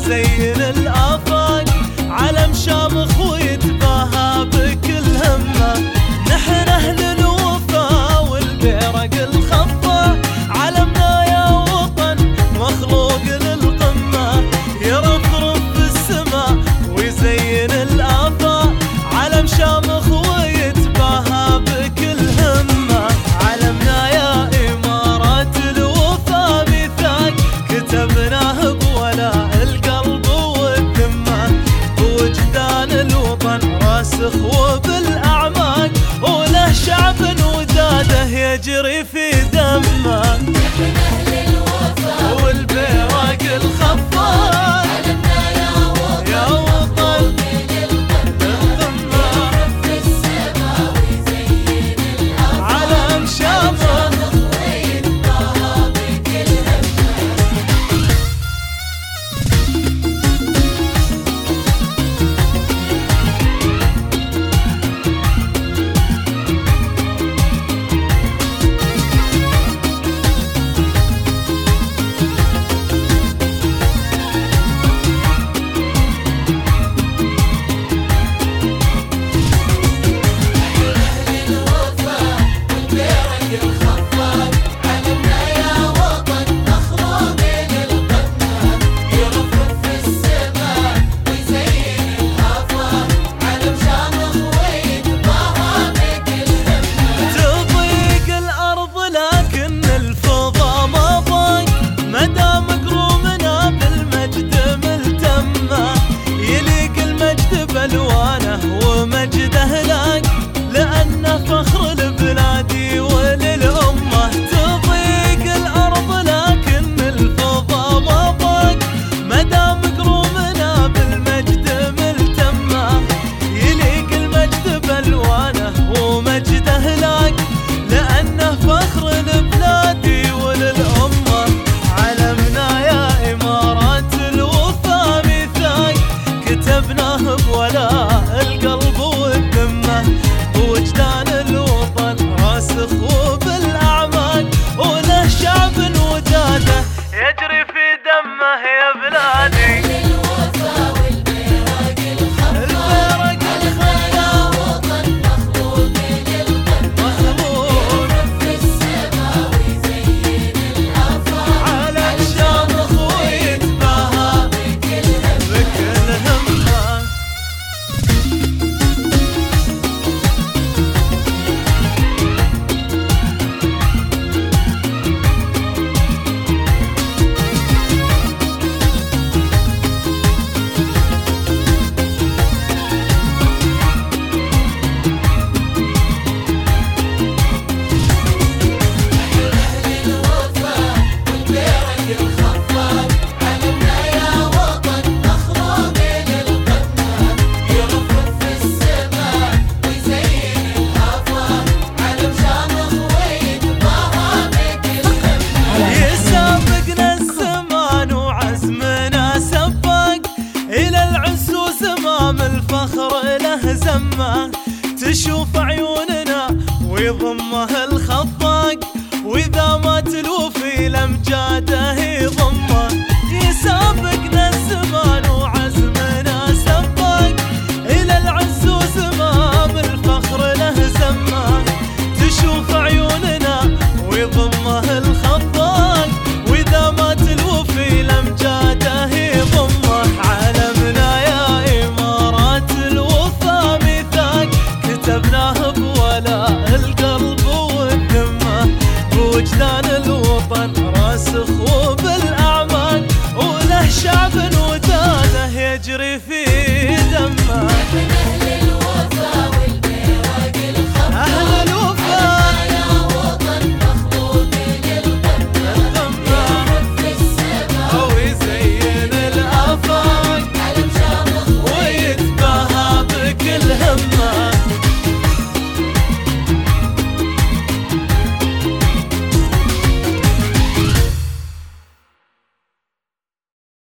ويزين الآفاق، علم شامخ ويتباهى بكل همة. نحن أهل الوفا والبيرق الخفة، علمنا يا وطن مخلوق للقمة. يرفرف في السما ويزين الآفاق، علم شامخ ويتباهى بكل همة. علمنا يا إمارات الوفا ميثاق، كتبناه بولاء القلب والذمة. بوجدان الوطن راسخ وبالأعماق، وله شعب وداده يجري في دمه. نحن أهل الوفا والبيرق الخفاق، علمنا يا وطن للقمة. يرف في السما ويزين الآفاق، علم شامخ ويتباهى بكل همة. ألوانه ومجده لك، لأنه فخر لبلادي وللأمة. تضيق الأرض لكن الفضا ما ضاق، مدام قرومنا بالمجد ملتمة. يليق المجد بألوانه ومجده لك، لأنه فخر لبلادي وللأمة. علمنا يا إمارات الوفا ميثاق، كتبناه بولاء القلب والذمة. بوجدان الوطن راسخ وبالأعماق، وله شعب وداده يجري في دمه يا بلادي. الوفا والبيرق الخفاق، علمنا يا وطن مخلوق للقمة. يرف في السما ويزين الآفاق، علم شامخ ويتباهى بكل همة. بكل همة. يسابقنا الزمان وعزمنا سباق، إلى العز وزمام الفخر له زمه. تشوف عيوننا ويضمه الخفاق، وإذا ما تلوفي لمجاده يضمه. يسابقنا الزمان وعزمنا سباق، إلى العز وزمام الفخر له زمه. تشوف عيوننا ويضمه الخفاق، وإذا ما تلوفي لمجاده يضمه. علمنا يا إمارات الوفا ميثاق، كتبناه بولاء القلب والذمة. بوجدان الوطن راسخ وبالأعماق، وله شعب وداده يجري في دمه. نحن أهل الوفا